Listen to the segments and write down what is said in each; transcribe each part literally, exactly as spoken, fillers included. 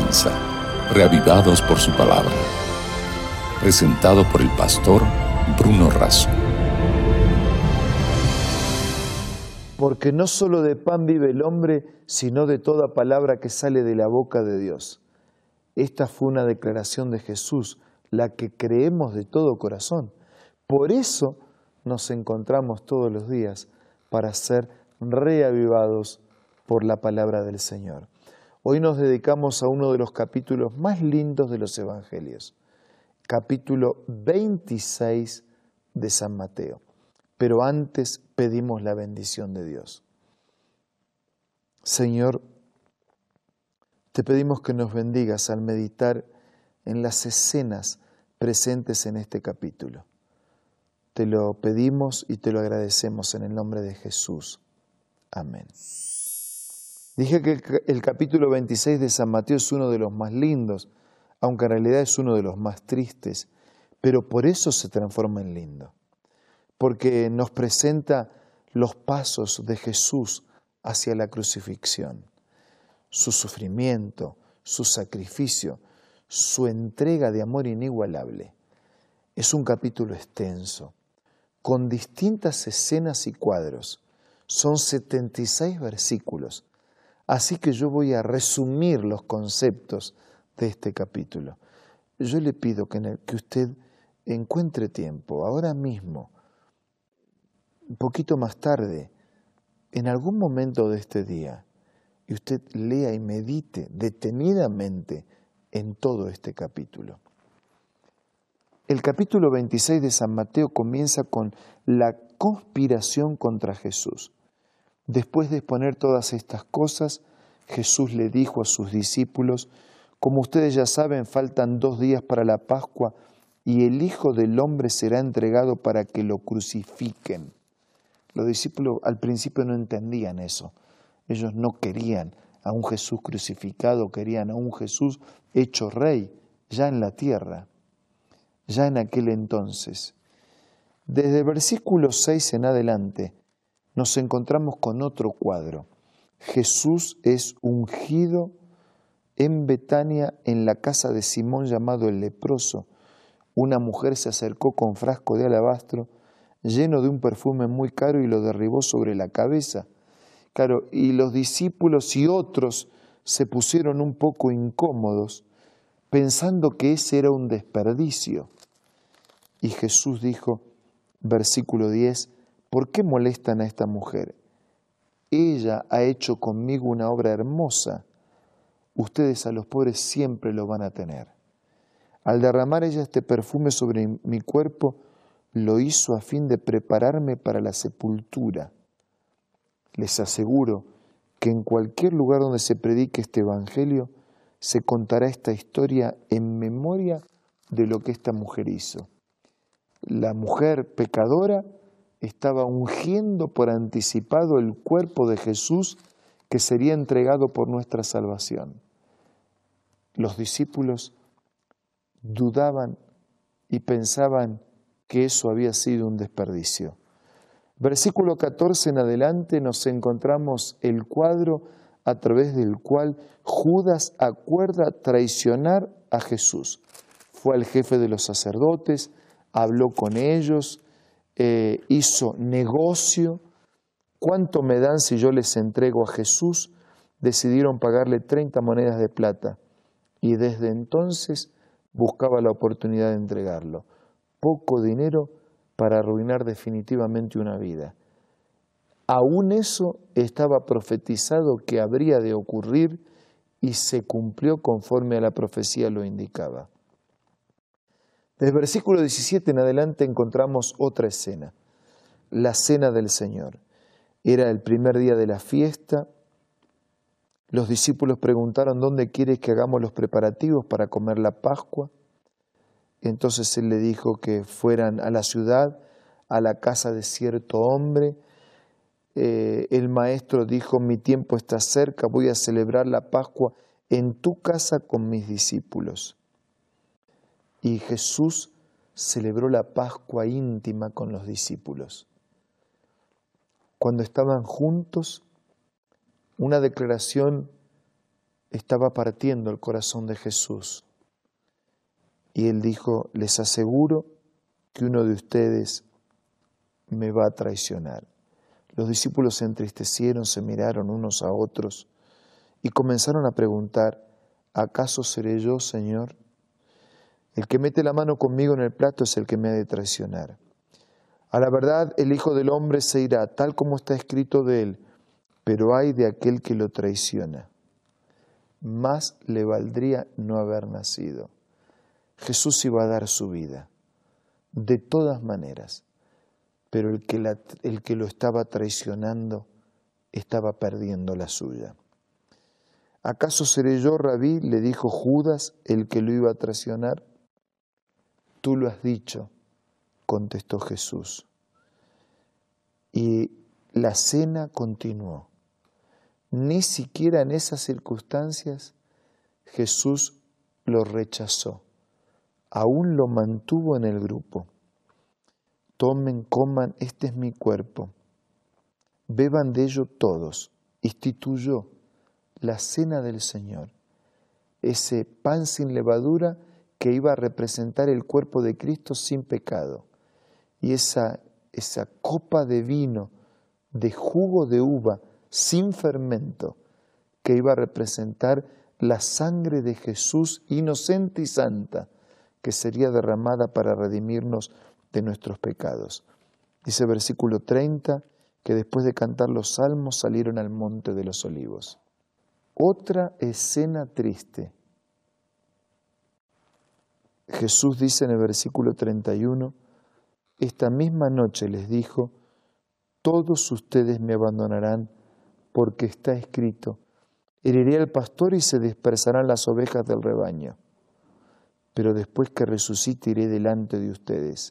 comienza, reavivados por su palabra. Presentado por el pastor Bruno Razo. Porque no solo de pan vive el hombre, sino de toda palabra que sale de la boca de Dios. Esta fue una declaración de Jesús, la que creemos de todo corazón. Por eso nos encontramos todos los días para ser reavivados por la palabra del Señor. Hoy nos dedicamos a uno de los capítulos más lindos de los Evangelios, capítulo veintiséis de San Mateo. Pero antes pedimos la bendición de Dios. Señor, te pedimos que nos bendigas al meditar en las escenas presentes en este capítulo. Te lo pedimos y te lo agradecemos en el nombre de Jesús. Amén. Dije que el capítulo veintiséis de San Mateo es uno de los más lindos, aunque en realidad es uno de los más tristes, pero por eso se transforma en lindo, porque nos presenta los pasos de Jesús hacia la crucifixión, su sufrimiento, su sacrificio, su entrega de amor inigualable. Es un capítulo extenso, con distintas escenas y cuadros. Son setenta y seis versículos, así que yo voy a resumir los conceptos de este capítulo. Yo le pido que, en el, que usted encuentre tiempo, ahora mismo, un poquito más tarde, en algún momento de este día, y usted lea y medite detenidamente en todo este capítulo. El capítulo veintiséis de San Mateo comienza con la conspiración contra Jesús. Después de exponer todas estas cosas, Jesús le dijo a sus discípulos: como ustedes ya saben, faltan dos días para la Pascua y el Hijo del Hombre será entregado para que lo crucifiquen. Los discípulos al principio no entendían eso. Ellos no querían a un Jesús crucificado, querían a un Jesús hecho rey, ya en la tierra, ya en aquel entonces. Desde el versículo seis en adelante nos encontramos con otro cuadro. Jesús es ungido en Betania, en la casa de Simón llamado el leproso. Una mujer se acercó con frasco de alabastro lleno de un perfume muy caro y lo derribó sobre la cabeza. Claro, y los discípulos y otros se pusieron un poco incómodos, pensando que ese era un desperdicio. Y Jesús dijo, versículo diez, ¿por qué molestan a esta mujer? Ella ha hecho conmigo una obra hermosa. Ustedes a los pobres siempre lo van a tener. Al derramar ella este perfume sobre mi cuerpo, lo hizo a fin de prepararme para la sepultura. Les aseguro que en cualquier lugar donde se predique este evangelio, se contará esta historia en memoria de lo que esta mujer hizo. La mujer pecadora estaba ungiendo por anticipado el cuerpo de Jesús que sería entregado por nuestra salvación. Los discípulos dudaban y pensaban que eso había sido un desperdicio. Versículo catorce en adelante nos encontramos el cuadro a través del cual Judas acuerda traicionar a Jesús. Fue al jefe de los sacerdotes, habló con ellos, eh, hizo negocio. ¿Cuánto me dan si yo les entrego a Jesús? Decidieron pagarle treinta monedas de plata y desde entonces buscaba la oportunidad de entregarlo. Poco dinero para arruinar definitivamente una vida. Aún eso estaba profetizado que habría de ocurrir y se cumplió conforme a la profecía lo indicaba. Desde el versículo diecisiete en adelante encontramos otra escena, la cena del Señor. Era el primer día de la fiesta. Los discípulos preguntaron, ¿dónde quieres que hagamos los preparativos para comer la Pascua? Entonces él le dijo que fueran a la ciudad, a la casa de cierto hombre. Eh, el maestro dijo, mi tiempo está cerca, voy a celebrar la Pascua en tu casa con mis discípulos. Y Jesús celebró la Pascua íntima con los discípulos. Cuando estaban juntos, una declaración estaba partiendo el corazón de Jesús. Y él dijo, les aseguro que uno de ustedes me va a traicionar. Los discípulos se entristecieron, se miraron unos a otros y comenzaron a preguntar, ¿acaso seré yo, Señor? El que mete la mano conmigo en el plato es el que me ha de traicionar. A la verdad, el Hijo del Hombre se irá, tal como está escrito de él, pero ay de aquel que lo traiciona. Más le valdría no haber nacido. Jesús iba a dar su vida, de todas maneras, pero el que, la, el que lo estaba traicionando estaba perdiendo la suya. ¿Acaso seré yo, Rabí? Le dijo Judas, el que lo iba a traicionar. Tú lo has dicho, contestó Jesús. Y la cena continuó. Ni siquiera en esas circunstancias Jesús lo rechazó. Aún lo mantuvo en el grupo. Tomen, coman, este es mi cuerpo. Beban de ello todos. Instituyó la cena del Señor. Ese pan sin levadura que iba a representar el cuerpo de Cristo sin pecado. Y esa, esa copa de vino, de jugo de uva, sin fermento, que iba a representar la sangre de Jesús inocente y santa, que sería derramada para redimirnos de nuestros pecados. Dice versículo treinta, que después de cantar los salmos salieron al monte de los olivos. Otra escena triste. Jesús dice en el versículo treinta y uno, esta misma noche les dijo, todos ustedes me abandonarán porque está escrito, heriré al pastor y se dispersarán las ovejas del rebaño, pero después que resucite iré delante de ustedes.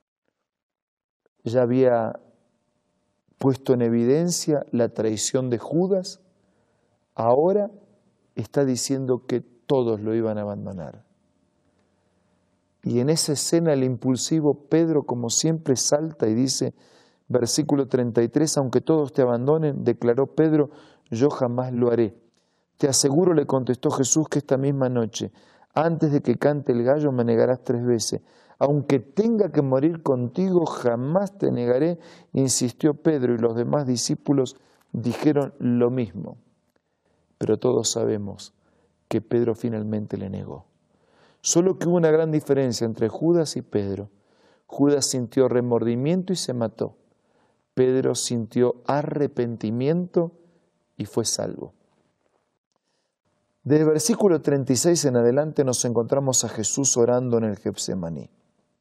Ya había puesto en evidencia la traición de Judas, ahora está diciendo que todos lo iban a abandonar. Y en esa escena el impulsivo Pedro, como siempre, salta y dice, versículo treinta y tres, aunque todos te abandonen, declaró Pedro, yo jamás lo haré. Te aseguro, le contestó Jesús, que esta misma noche, antes de que cante el gallo, me negarás tres veces. Aunque tenga que morir contigo, jamás te negaré, insistió Pedro, y los demás discípulos dijeron lo mismo. Pero todos sabemos que Pedro finalmente le negó. Solo que hubo una gran diferencia entre Judas y Pedro. Judas sintió remordimiento y se mató. Pedro sintió arrepentimiento y fue salvo. Desde el versículo treinta y seis en adelante nos encontramos a Jesús orando en el Getsemaní.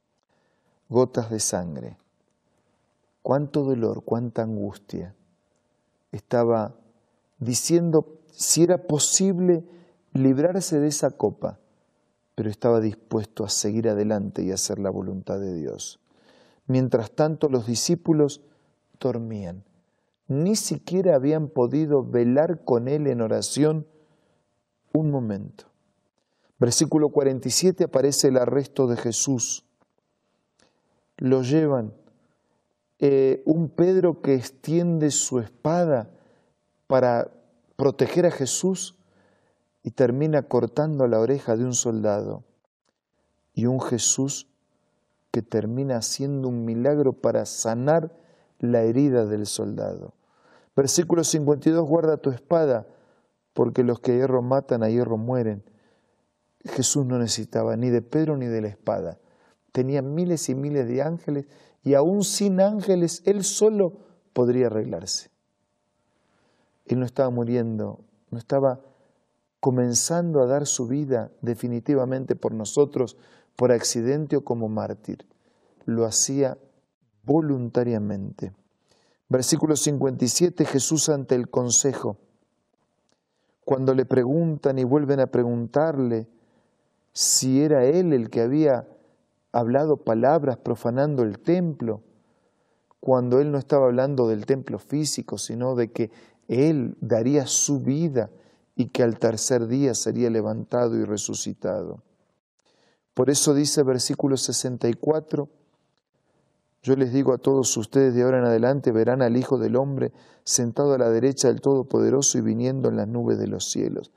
Gotas de sangre. Cuánto dolor, cuánta angustia. Estaba diciendo si era posible librarse de esa copa, pero estaba dispuesto a seguir adelante y hacer la voluntad de Dios. Mientras tanto, los discípulos dormían. Ni siquiera habían podido velar con él en oración un momento. Versículo cuarenta y siete aparece el arresto de Jesús. Lo llevan. Eh, un Pedro que extiende su espada para proteger a Jesús y termina cortando la oreja de un soldado. Y un Jesús que termina haciendo un milagro para sanar la herida del soldado. Versículo cincuenta y dos, guarda tu espada, porque los que a hierro matan, a hierro mueren. Jesús no necesitaba ni de Pedro ni de la espada. Tenía miles y miles de ángeles y aún sin ángeles, él solo podría arreglarse. Él no estaba muriendo, no estaba comenzando a dar su vida definitivamente por nosotros, por accidente o como mártir. Lo hacía voluntariamente. Versículo cincuenta y siete, Jesús ante el consejo. Cuando le preguntan y vuelven a preguntarle si era él el que había hablado palabras profanando el templo, cuando él no estaba hablando del templo físico, sino de que él daría su vida y que al tercer día sería levantado y resucitado. Por eso dice versículo sesenta y cuatro, yo les digo a todos ustedes, de ahora en adelante verán al Hijo del Hombre sentado a la derecha del Todopoderoso y viniendo en las nubes de los cielos.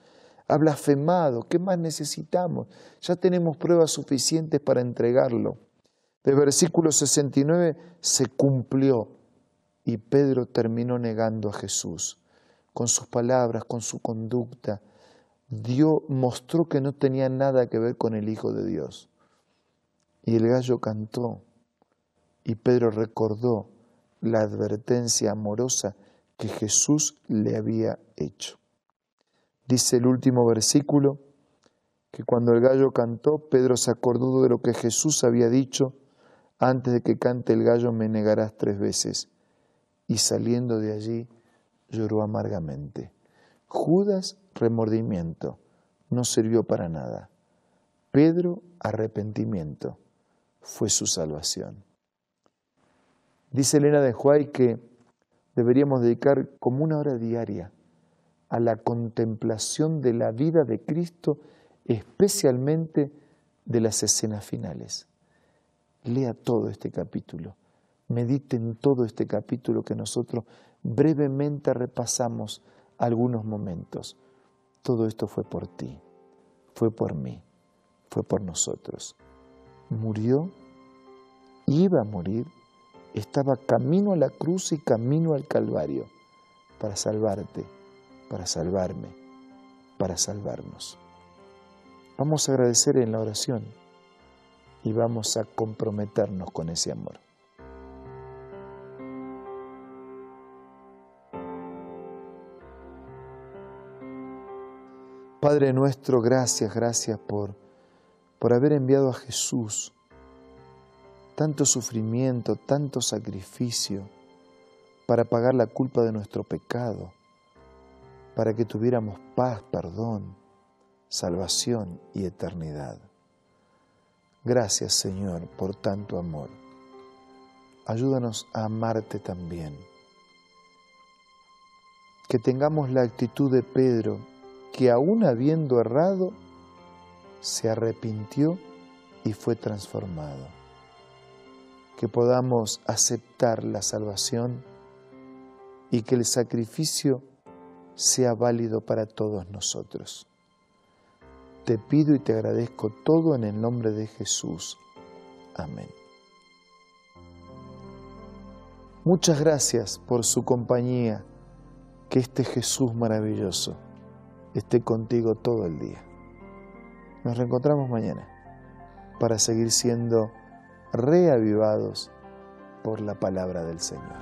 ha blasfemado. ¿Qué más necesitamos? Ya tenemos pruebas suficientes para entregarlo. El versículo sesenta y nueve se cumplió y Pedro terminó negando a Jesús. Con sus palabras, con su conducta, Dios mostró que no tenía nada que ver con el Hijo de Dios. Y el gallo cantó y Pedro recordó la advertencia amorosa que Jesús le había hecho. Dice el último versículo que cuando el gallo cantó, Pedro se acordó de lo que Jesús había dicho: antes de que cante el gallo me negarás tres veces. Y saliendo de allí lloró amargamente. Judas, remordimiento, no sirvió para nada. Pedro, arrepentimiento, fue su salvación. Dice Elena de White que deberíamos dedicar como una hora diaria a la contemplación de la vida de Cristo, especialmente de las escenas finales. Lea todo este capítulo, medite en todo este capítulo que nosotros brevemente repasamos algunos momentos. Todo esto fue por ti, fue por mí, fue por nosotros. Murió, iba a morir, estaba camino a la cruz y camino al Calvario para salvarte, para salvarme, para salvarnos. Vamos a agradecer en la oración y vamos a comprometernos con ese amor. Padre nuestro, gracias, gracias por, por haber enviado a Jesús. Tanto sufrimiento, tanto sacrificio para pagar la culpa de nuestro pecado, para que tuviéramos paz, perdón, salvación y eternidad. Gracias, Señor, por tanto amor. Ayúdanos a amarte también. Que tengamos la actitud de Pedro, que aún habiendo errado, se arrepintió y fue transformado. Que podamos aceptar la salvación y que el sacrificio sea válido para todos nosotros. Te pido y te agradezco todo en el nombre de Jesús. Amén. Muchas gracias por su compañía. Que este Jesús maravilloso esté contigo todo el día. Nos reencontramos mañana para seguir siendo reavivados por la palabra del Señor.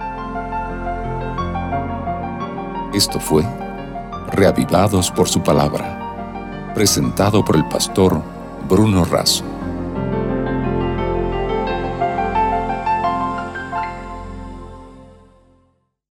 Esto fue Reavivados por su palabra, presentado por el pastor Bruno Razo.